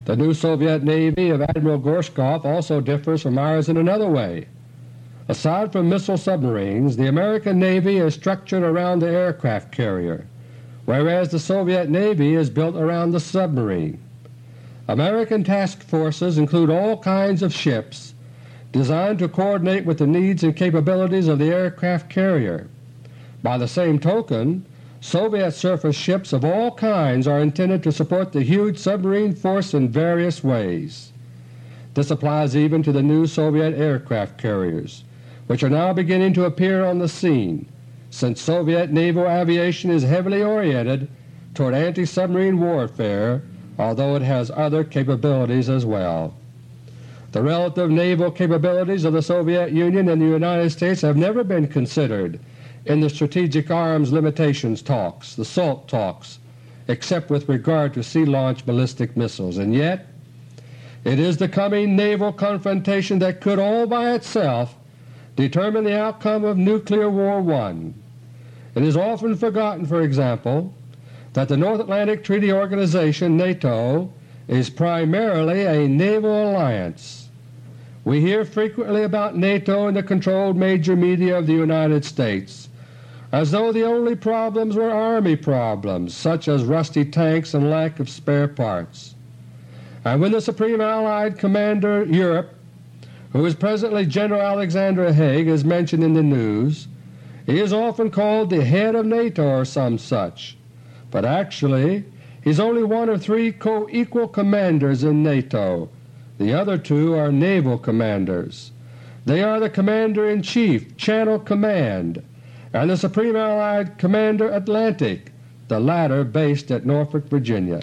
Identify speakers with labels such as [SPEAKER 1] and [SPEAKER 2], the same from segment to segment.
[SPEAKER 1] The new Soviet Navy of Admiral Gorshkov also differs from ours in another way. Aside from missile submarines, the American Navy is structured around the aircraft carrier, whereas the Soviet Navy is built around the submarine. American task forces include all kinds of ships designed to coordinate with the needs and capabilities of the aircraft carrier. By the same token, Soviet surface ships of all kinds are intended to support the huge submarine force in various ways. This applies even to the new Soviet aircraft carriers, which are now beginning to appear on the scene, since Soviet naval aviation is heavily oriented toward anti-submarine warfare, although it has other capabilities as well. The relative naval capabilities of the Soviet Union and the United States have never been considered in the Strategic Arms Limitations talks, the SALT talks, except with regard to sea-launched ballistic missiles, and yet it is the coming naval confrontation that could all by itself determine the outcome of Nuclear War I. It is often forgotten, for example, that the North Atlantic Treaty Organization, NATO, is primarily a naval alliance. We hear frequently about NATO in the controlled major media of the United States, as though the only problems were Army problems, such as rusty tanks and lack of spare parts. And when the Supreme Allied Commander Europe, who is presently General Alexander Haig, is mentioned in the news, he is often called the head of NATO or some such, but actually he is only one of three co-equal commanders in NATO. The other two are naval commanders. They are the Commander-in-Chief, Channel Command, and the Supreme Allied Commander Atlantic, the latter based at Norfolk, Virginia.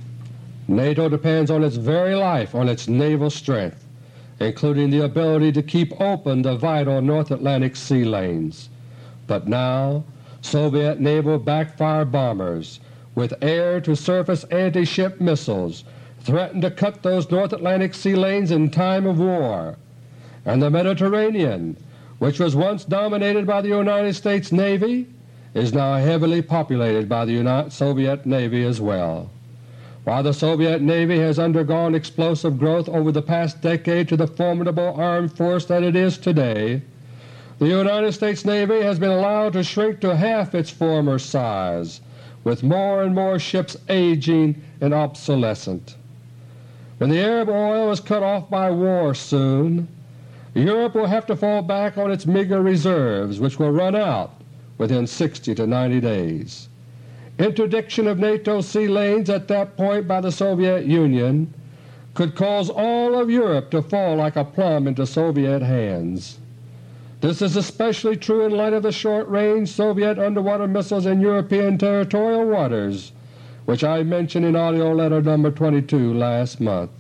[SPEAKER 1] NATO depends on its very life on its naval strength, including the ability to keep open the vital North Atlantic sea lanes. But now Soviet naval backfire bombers with air-to-surface anti-ship missiles threaten to cut those North Atlantic sea lanes in time of war, and the Mediterranean, which was once dominated by the United States Navy, is now heavily populated by the Soviet Navy as well. While the Soviet Navy has undergone explosive growth over the past decade to the formidable armed force that it is today, the United States Navy has been allowed to shrink to half its former size, with more and more ships aging and obsolescent. When the Arab oil is cut off by war soon, Europe will have to fall back on its meager reserves, which will run out within 60 to 90 days. Interdiction of NATO sea lanes at that point by the Soviet Union could cause all of Europe to fall like a plum into Soviet hands. This is especially true in light of the short-range Soviet underwater missiles in European territorial waters, which I mentioned in AUDIO LETTER No. 22 last month.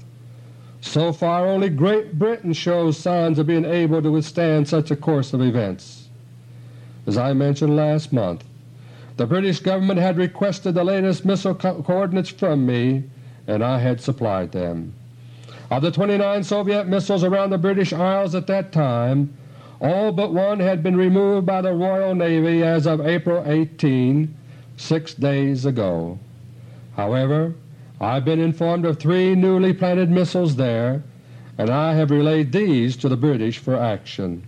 [SPEAKER 1] So far only Great Britain shows signs of being able to withstand such a course of events. As I mentioned last month, the British government had requested the latest missile coordinates from me, and I had supplied them. Of the 29 Soviet missiles around the British Isles at that time, all but one had been removed by the Royal Navy as of April 18, 6 days ago. However, I have been informed of 3 newly planted missiles there, and I have relayed these to the British for action.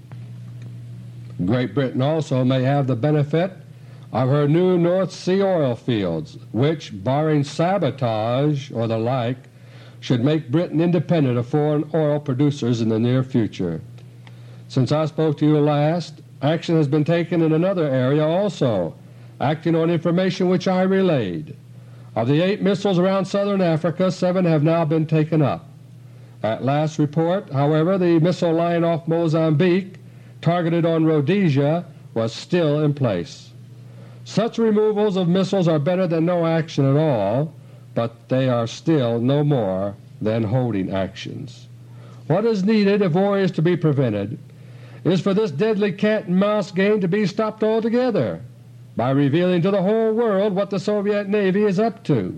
[SPEAKER 1] Great Britain also may have the benefit of her new North Sea oil fields, which, barring sabotage or the like, should make Britain independent of foreign oil producers in the near future. Since I spoke to you last, action has been taken in another area also, acting on information which I relayed. Of the 8 missiles around southern Africa, 7 have now been taken up. At last report, however, the missile line off Mozambique targeted on Rhodesia was still in place. Such removals of missiles are better than no action at all, but they are still no more than holding actions. What is needed if war is to be prevented is for this deadly cat-and-mouse game to be stopped altogether by revealing to the whole world what the Soviet Navy is up to.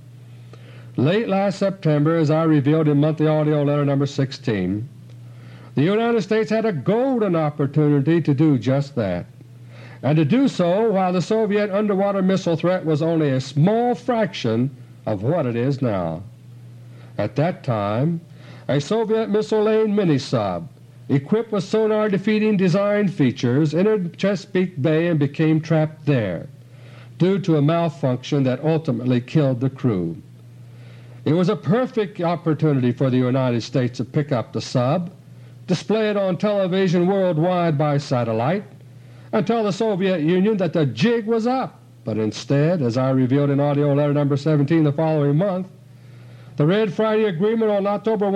[SPEAKER 1] Late last September, as I revealed in Monthly AUDIO LETTER No. 16, the United States had a golden opportunity to do just that, and to do so while the Soviet underwater missile threat was only a small fraction of what it is now. At that time, a Soviet missile-laden mini-sub equipped with sonar-defeating design features entered Chesapeake Bay and became trapped there, due to a malfunction that ultimately killed the crew. It was a perfect opportunity for the United States to pick up the sub, display it on television worldwide by satellite, and tell the Soviet Union that the jig was up. But instead, as I revealed in AUDIO LETTER No. 17 the following month, the Red Friday Agreement on October 1,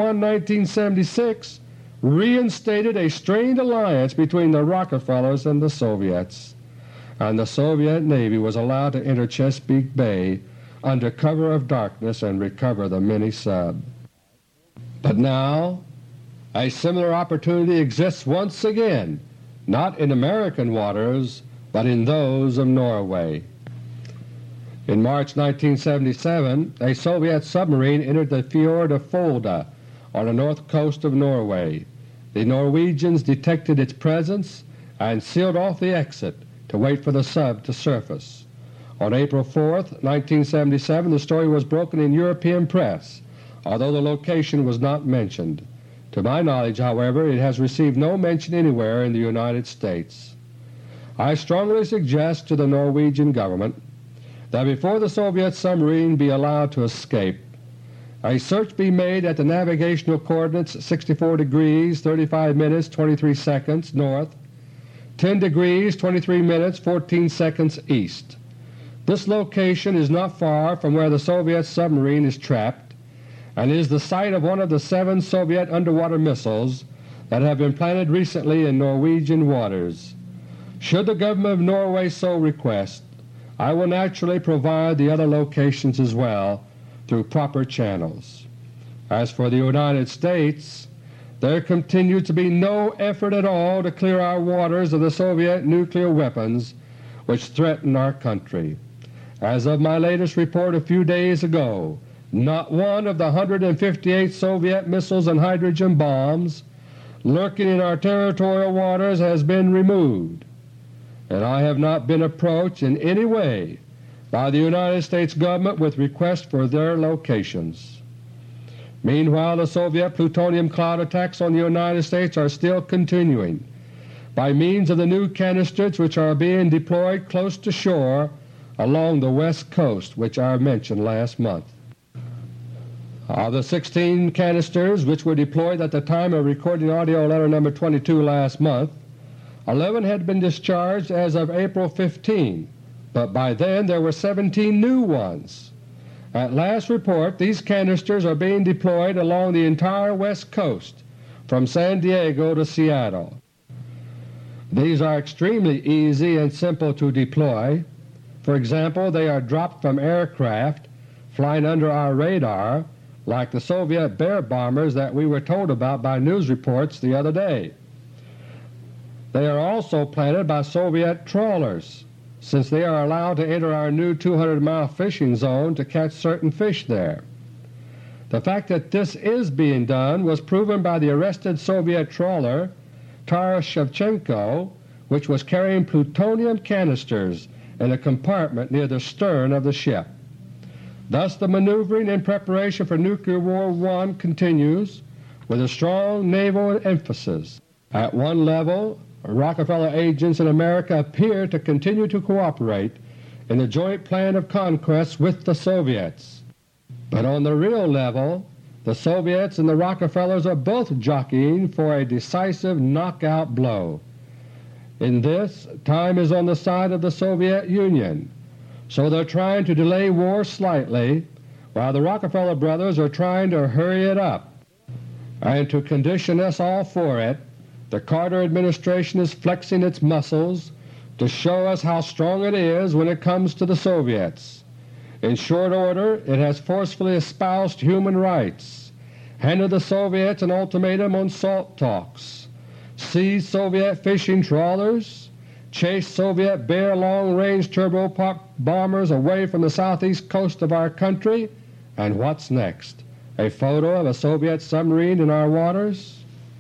[SPEAKER 1] 1976 reinstated a strained alliance between the Rockefellers and the Soviets, and the Soviet Navy was allowed to enter Chesapeake Bay under cover of darkness and recover the mini-sub. But now a similar opportunity exists once again, not in American waters, but in those of Norway. In March 1977, a Soviet submarine entered the Fjord of Folda on the north coast of Norway. The Norwegians detected its presence and sealed off the exit to wait for the sub to surface. On April 4, 1977, the story was broken in European press, although the location was not mentioned. To my knowledge, however, it has received no mention anywhere in the United States. I strongly suggest to the Norwegian government that before the Soviet submarine be allowed to escape, a search be made at the navigational coordinates 64 degrees 35 minutes 23 seconds north, 10 degrees 23 minutes 14 seconds east. This location is not far from where the Soviet submarine is trapped and is the site of one of the 7 Soviet underwater missiles that have been planted recently in Norwegian waters. Should the government of Norway so request, I will naturally provide the other locations as well through proper channels. As for the United States, there continues to be no effort at all to clear our waters of the Soviet nuclear weapons which threaten our country. As of my latest report a few days ago, not one of the 158 Soviet missiles and hydrogen bombs lurking in our territorial waters has been removed, and I have not been approached in any way by the United States government with requests for their locations. Meanwhile, the Soviet plutonium cloud attacks on the United States are still continuing by means of the new canisters which are being deployed close to shore along the west coast, which I mentioned last month. Of the 16 canisters which were deployed at the time of recording AUDIO LETTER No. 22 last month, 11 had been discharged as of April 15, but by then there were 17 new ones. At last report, these canisters are being deployed along the entire west coast from San Diego to Seattle. These are extremely easy and simple to deploy. For example, they are dropped from aircraft flying under our radar, like the Soviet Bear bombers that we were told about by news reports the other day. They are also planted by Soviet trawlers, since they are allowed to enter our new 200-mile fishing zone to catch certain fish there. The fact that this is being done was proven by the arrested Soviet trawler Taras Shevchenko, which was carrying plutonium canisters in a compartment near the stern of the ship. Thus the maneuvering in preparation for Nuclear War I continues with a strong naval emphasis. At one level, Rockefeller agents in America appear to continue to cooperate in the joint plan of conquest with the Soviets. But on the real level, the Soviets and the Rockefellers are both jockeying for a decisive knockout blow. In this, time is on the side of the Soviet Union, so they're trying to delay war slightly, while the Rockefeller brothers are trying to hurry it up. And to condition us all for it, the Carter administration is flexing its muscles to show us how strong it is when it comes to the Soviets. In short order, it has forcefully espoused human rights, handed the Soviets an ultimatum on SALT talks, seized Soviet fishing trawlers, chased Soviet Bear long-range turboprop bombers away from the southeast coast of our country, and what's next? A photo of a Soviet submarine in our waters?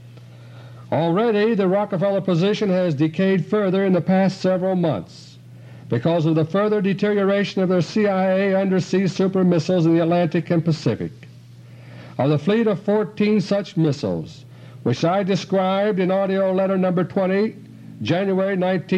[SPEAKER 1] Already the Rockefeller position has decayed further in the past several months because of the further deterioration of their CIA undersea super missiles in the Atlantic and Pacific. Of the fleet of 14 such missiles, which I described in AUDIO LETTER No. 20, January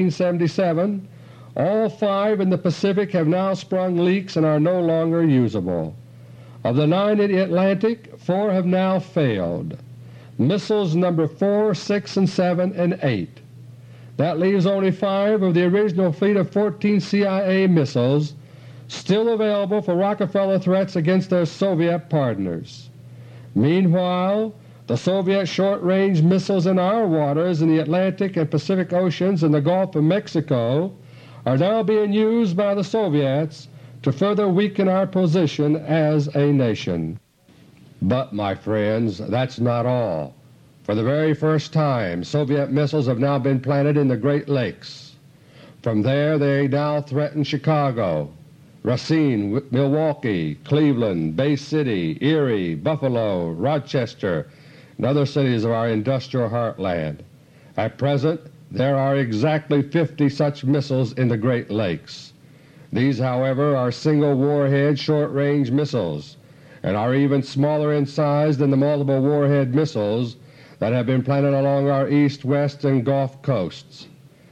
[SPEAKER 1] 1977, all 5 in the Pacific have now sprung leaks and are no longer usable. Of the 9 in the Atlantic, 4 have now failed. Missiles No. 4, 6, and 7, and 8. That leaves only 5 of the original fleet of 14 CIA missiles still available for Rockefeller threats against their Soviet partners. Meanwhile, the Soviet short-range missiles in our waters in the Atlantic and Pacific Oceans and the Gulf of Mexico are now being used by the Soviets to further weaken our position as a nation. But, my friends, that's not all. For the very first time, Soviet missiles have now been planted in the Great Lakes. From there they now threaten Chicago, Racine, Milwaukee, Cleveland, Bay City, Erie, Buffalo, Rochester, and other cities of our industrial heartland. At present there are exactly 50 such missiles in the Great Lakes. These, however, are single warhead short-range missiles and are even smaller in size than the multiple warhead missiles that have been planted along our east, west, and Gulf coasts.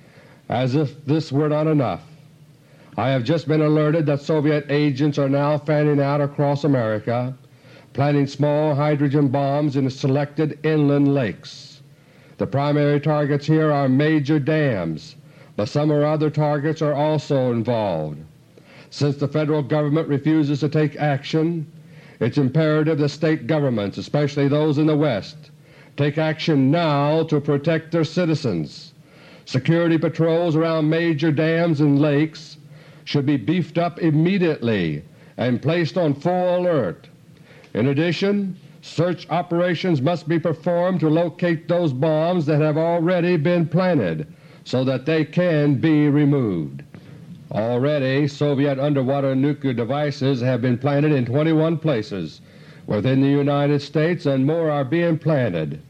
[SPEAKER 1] As if this were not enough, I have just been alerted that Soviet agents are now fanning out across America, planting small hydrogen bombs in selected inland lakes. The primary targets here are major dams, but some other targets are also involved. Since the Federal Government refuses to take action, it's imperative that state governments, especially those in the West, take action now to protect their citizens. Security patrols around major dams and lakes should be beefed up immediately and placed on full alert. In addition, search operations must be performed to locate those bombs that have already been planted so that they can be removed. Already Soviet underwater nuclear devices have been planted in 21 places within the United States, and more are being planted.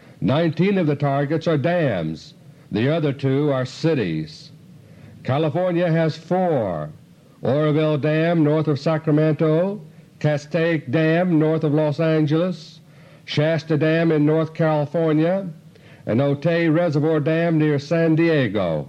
[SPEAKER 1] 19 of the targets are dams. The other 2 are cities. California has 4, Oroville Dam north of Sacramento, Castaic Dam north of Los Angeles, Shasta Dam in North California, and Otay Reservoir Dam near San Diego.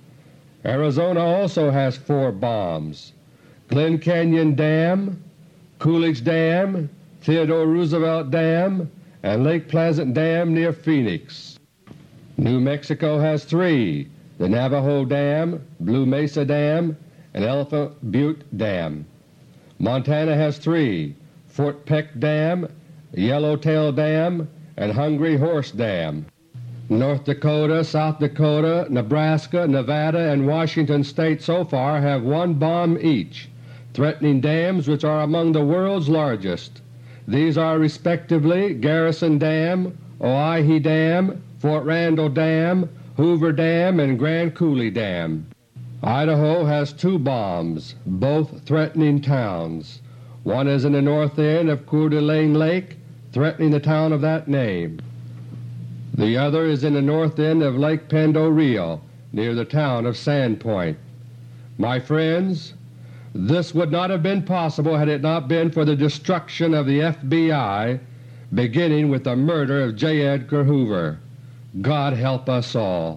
[SPEAKER 1] Arizona also has 4 bombs: Glen Canyon Dam, Coolidge Dam, Theodore Roosevelt Dam, and Lake Pleasant Dam near Phoenix. New Mexico has 3, the Navajo Dam, Blue Mesa Dam, and Elephant Butte Dam. Montana has 3, Fort Peck Dam, Yellowtail Dam, and Hungry Horse Dam. North Dakota, South Dakota, Nebraska, Nevada, and Washington State so far have 1 bomb each, threatening dams which are among the world's largest. These are respectively Garrison Dam, Oahe Dam, Fort Randall Dam, Hoover Dam, and Grand Coulee Dam. Idaho has 2 bombs, both threatening towns. One is in the north end of Coeur d'Alene Lake, threatening the town of that name. The other is in the north end of Lake Pendo Rio, near the town of Sandpoint. My friends, this would not have been possible had it not been for the destruction of the FBI, beginning with the murder of J. Edgar Hoover. God help us all.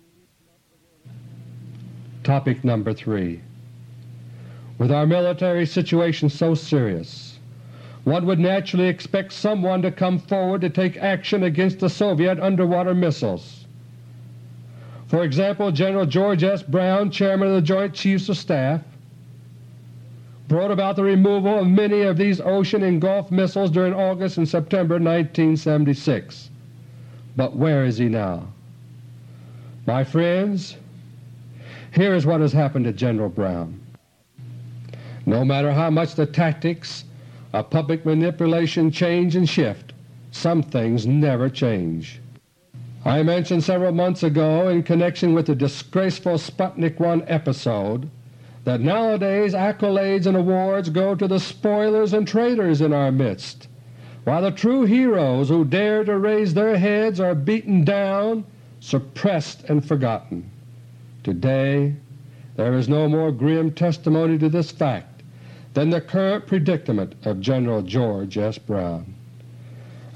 [SPEAKER 1] Topic number 3. With our military situation so serious, one would naturally expect someone to come forward to take action against the Soviet underwater missiles. For example, General George S. Brown, Chairman of the Joint Chiefs of Staff, brought about the removal of many of these ocean and Gulf missiles during August and September 1976. But where is he now? My friends, here is what has happened to General Brown. No matter how much the tactics of public manipulation change and shift, some things never change. I mentioned several months ago in connection with the disgraceful Sputnik 1 episode that nowadays accolades and awards go to the spoilers and traitors in our midst, while the true heroes who dare to raise their heads are beaten down, suppressed, and forgotten. Today there is no more grim testimony to this fact than the current predicament of General George S. Brown.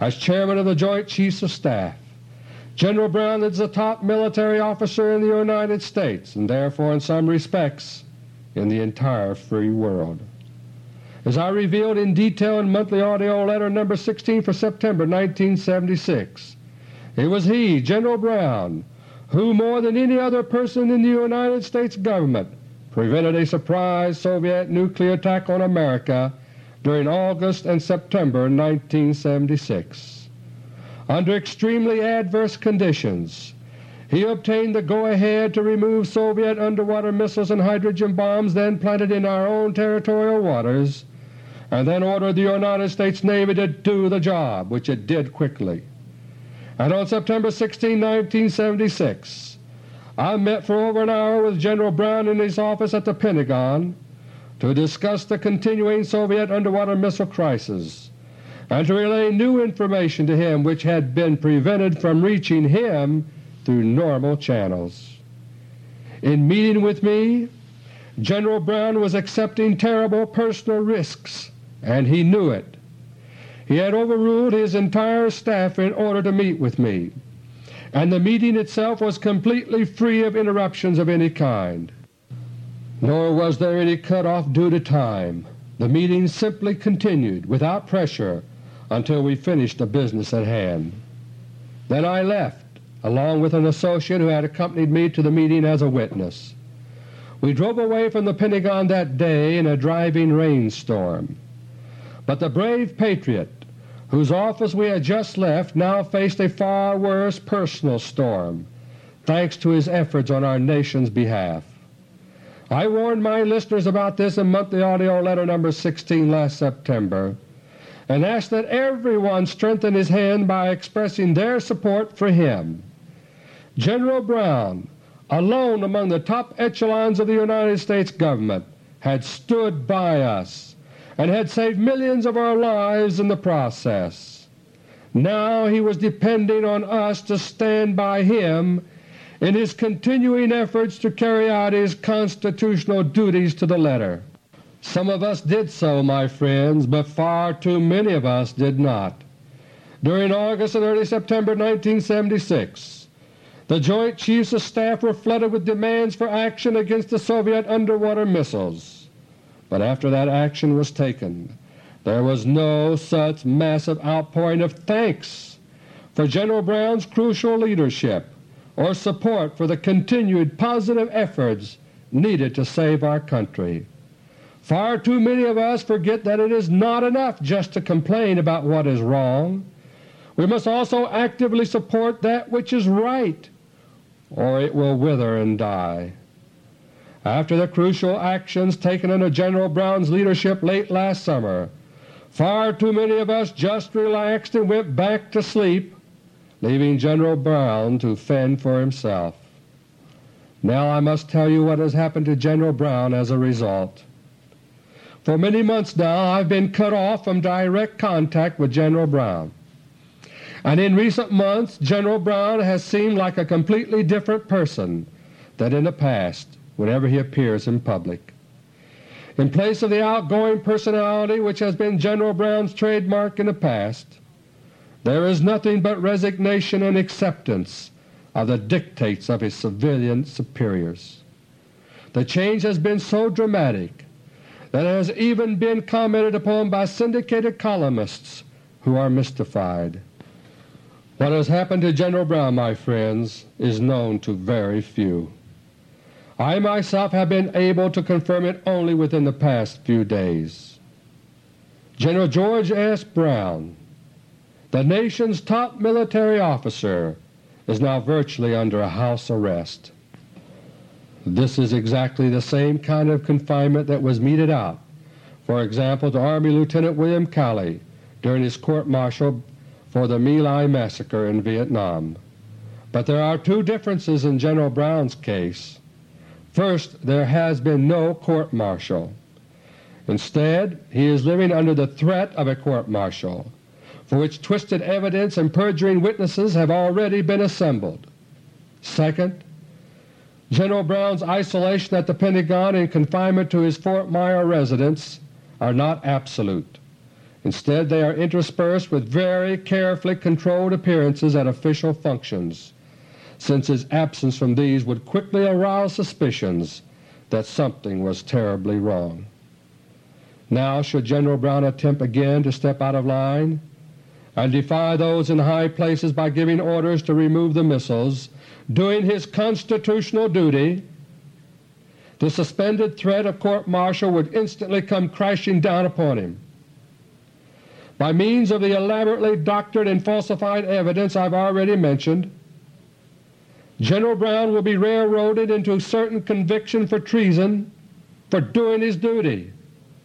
[SPEAKER 1] as Chairman of the Joint Chiefs of Staff. General Brown is the top military officer in the United States and therefore in some respects in the entire free world. As I revealed in detail in Monthly Audio Letter No. 16 for September 1976, it was he, General Brown, who more than any other person in the United States government prevented a surprise Soviet nuclear attack on America during August and September 1976. Under extremely adverse conditions, he obtained the go-ahead to remove Soviet underwater missiles and hydrogen bombs then planted in our own territorial waters, and then ordered the United States Navy to do the job, which it did quickly. And on September 16, 1976, I met for over an hour with General Brown in his office at the Pentagon to discuss the continuing Soviet underwater missile crisis and to relay new information to him which had been prevented from reaching him through normal channels. In meeting with me, General Brown was accepting terrible personal risks, and he knew it. He had overruled his entire staff in order to meet with me, and the meeting itself was completely free of interruptions of any kind. Nor was there any cutoff due to time. The meeting simply continued without pressure until we finished the business at hand. Then I left, along with an associate who had accompanied me to the meeting as a witness. We drove away from the Pentagon that day in a driving rainstorm. But the brave patriot, whose office we had just left, now faced a far worse personal storm, thanks to his efforts on our nation's behalf. I warned my listeners about this in Monthly Audio Letter No. 16 last September, and asked that everyone strengthen his hand by expressing their support for him. General Brown, alone among the top echelons of the United States government, had stood by us and had saved millions of our lives in the process. Now he was depending on us to stand by him in his continuing efforts to carry out his constitutional duties to the letter. Some of us did so, my friends, but far too many of us did not. During August and early September 1976, the Joint Chiefs of Staff were flooded with demands for action against the Soviet underwater missiles. But after that action was taken, there was no such massive outpouring of thanks for General Brown's crucial leadership or support for the continued positive efforts needed to save our country. Far too many of us forget that it is not enough just to complain about what is wrong. We must also actively support that which is right, or it will wither and die. After the crucial actions taken under General Brown's leadership late last summer, far too many of us just relaxed and went back to sleep, leaving General Brown to fend for himself. Now I must tell you what has happened to General Brown as a result. For many months now I have been cut off from direct contact with General Brown, and in recent months General Brown has seemed like a completely different person than in the past whenever he appears in public. In place of the outgoing personality which has been General Brown's trademark in the past, there is nothing but resignation and acceptance of the dictates of his civilian superiors. The change has been so dramatic that it has even been commented upon by syndicated columnists who are mystified. What has happened to General Brown, my friends, is known to very few. I myself have been able to confirm it only within the past few days. General George S. Brown, the nation's top military officer, is now virtually under a house arrest. This is exactly the same kind of confinement that was meted out, for example, to Army Lieutenant William Calley during his court-martial for the My Lai massacre in Vietnam. But there are two differences in General Brown's case. First, there has been no court-martial. Instead, he is living under the threat of a court-martial, for which twisted evidence and perjuring witnesses have already been assembled. Second, General Brown's isolation at the Pentagon and confinement to his Fort Myer residence are not absolute. Instead, they are interspersed with very carefully controlled appearances at official functions, since his absence from these would quickly arouse suspicions that something was terribly wrong. Now should General Brown attempt again to step out of line and defy those in high places by giving orders to remove the missiles, doing his constitutional duty, the suspended threat of court-martial would instantly come crashing down upon him. By means of the elaborately doctored and falsified evidence I have already mentioned, General Brown will be railroaded into certain conviction for treason for doing his duty.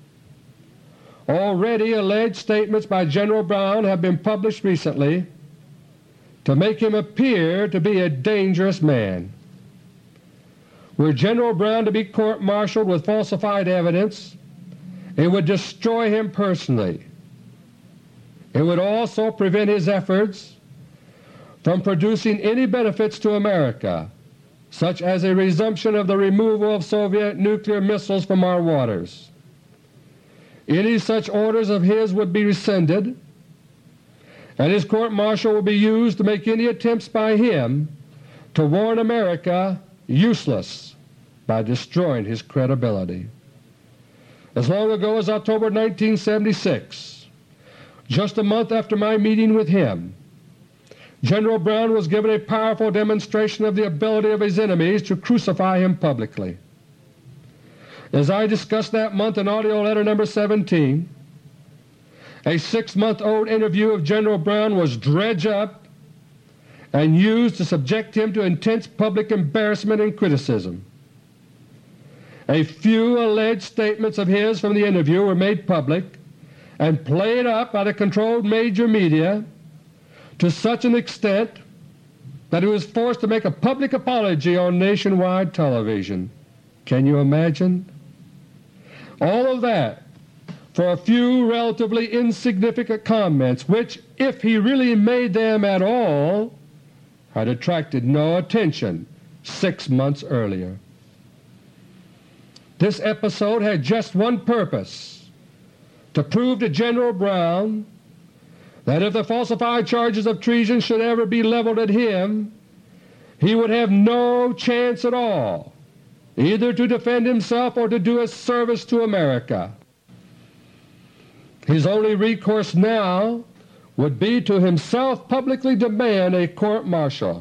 [SPEAKER 1] Already alleged statements by General Brown have been published recently to make him appear to be a dangerous man. Were General Brown to be court-martialed with falsified evidence, it would destroy him personally. It would also prevent his efforts from producing any benefits to America, such as a resumption of the removal of Soviet nuclear missiles from our waters. Any such orders of his would be rescinded, and his court-martial will be used to make any attempts by him to warn America useless by destroying his credibility. As long ago as October 1976, just a month after my meeting with him, General Brown was given a powerful demonstration of the ability of his enemies to crucify him publicly. As I discussed that month in AUDIO LETTER No. 17, a 6-month-old interview of General Brown was dredged up and used to subject him to intense public embarrassment and criticism. A few alleged statements of his from the interview were made public and played up by the controlled major media to such an extent that he was forced to make a public apology on nationwide television. Can you imagine? All of that for a few relatively insignificant comments which, if he really made them at all, had attracted no attention 6 months earlier. This episode had just one purpose: to prove to General Brown that if the falsified charges of treason should ever be leveled at him, he would have no chance at all either to defend himself or to do a service to America. His only recourse now would be to himself publicly demand a court-martial.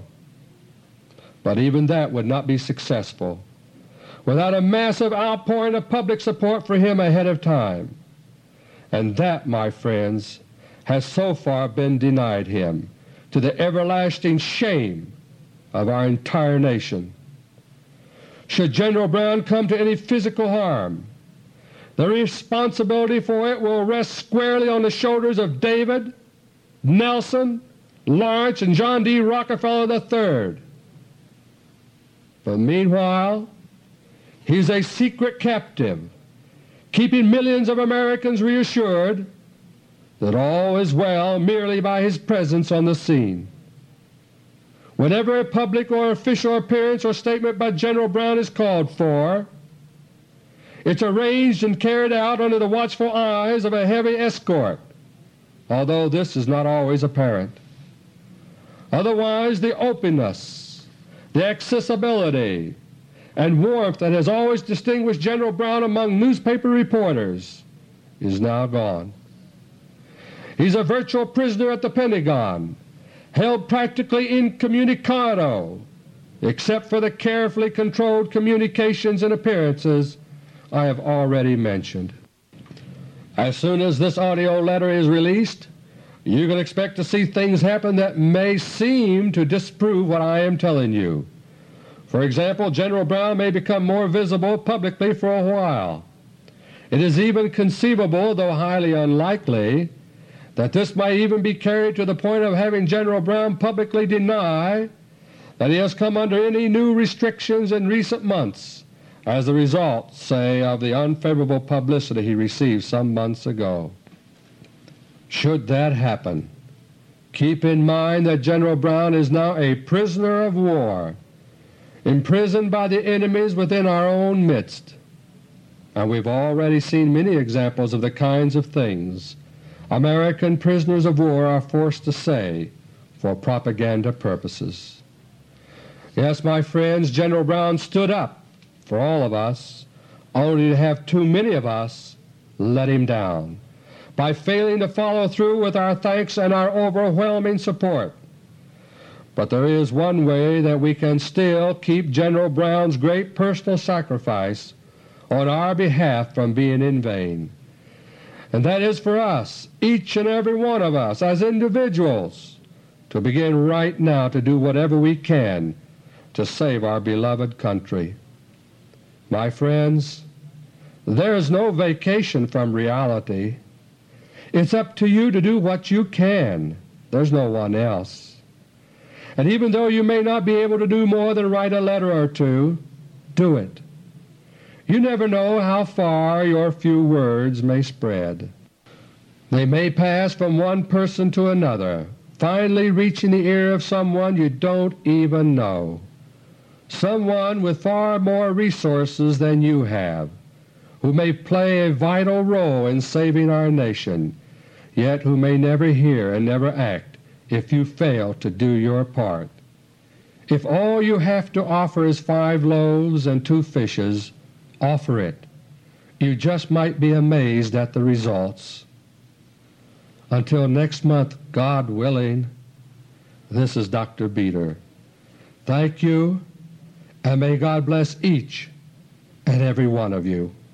[SPEAKER 1] But even that would not be successful without a massive outpouring of public support for him ahead of time. And that, my friends, has so far been denied him, to the everlasting shame of our entire nation. Should General Brown come to any physical harm, the responsibility for it will rest squarely on the shoulders of David, Nelson, Lawrence, and John D. Rockefeller III. But meanwhile, he's a secret captive, keeping millions of Americans reassured that all is well merely by his presence on the scene. Whenever a public or official appearance or statement by General Brown is called for, it's arranged and carried out under the watchful eyes of a heavy escort, although this is not always apparent. Otherwise the openness, the accessibility, and warmth that has always distinguished General Brown among newspaper reporters is now gone. He's a virtual prisoner at the Pentagon, held practically incommunicado, except for the carefully controlled communications and appearances I have already mentioned. As soon as this AUDIO letter is released, you can expect to see things happen that may seem to disprove what I am telling you. For example, General Brown may become more visible publicly for a while. It is even conceivable, though highly unlikely, that this may even be carried to the point of having General Brown publicly deny that he has come under any new restrictions in recent months as a result, say, of the unfavorable publicity he received some months ago. Should that happen, keep in mind that General Brown is now a prisoner of war, imprisoned by the enemies within our own midst, and we've already seen many examples of the kinds of things American prisoners of war are forced to say for propaganda purposes. Yes, my friends, General Brown stood up for all of us, only to have too many of us let him down by failing to follow through with our thanks and our overwhelming support. But there is one way that we can still keep General Brown's great personal sacrifice on our behalf from being in vain, and that is for us, each and every one of us as individuals, to begin right now to do whatever we can to save our beloved country. My friends, there is no vacation from reality. It's up to you to do what you can. There's no one else. And even though you may not be able to do more than write a letter or two, do it. You never know how far your few words may spread. They may pass from one person to another, finally reaching the ear of someone you don't even know, someone with far more resources than you have, who may play a vital role in saving our nation, yet who may never hear and never act if you fail to do your part. If all you have to offer is 5 loaves and 2 fishes, offer it. You just might be amazed at the results. Until next month, God willing, this is Dr. Beter. Thank you, and may God bless each and every one of you.